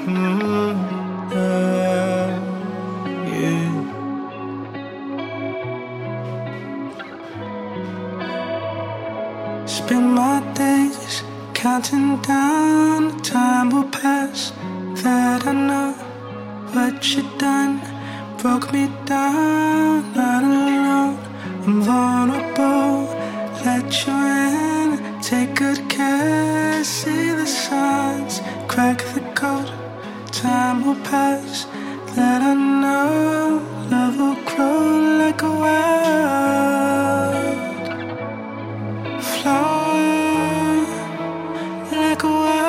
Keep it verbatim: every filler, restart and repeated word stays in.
Mm, uh, yeah. Spend my days counting down, the time will pass that I know what you done. Broke me down, not alone. I'm vulnerable, let you in. Take good care, see the signs, crack the code. Time will pass, that I know. Love will grow like a wild flower, like a wild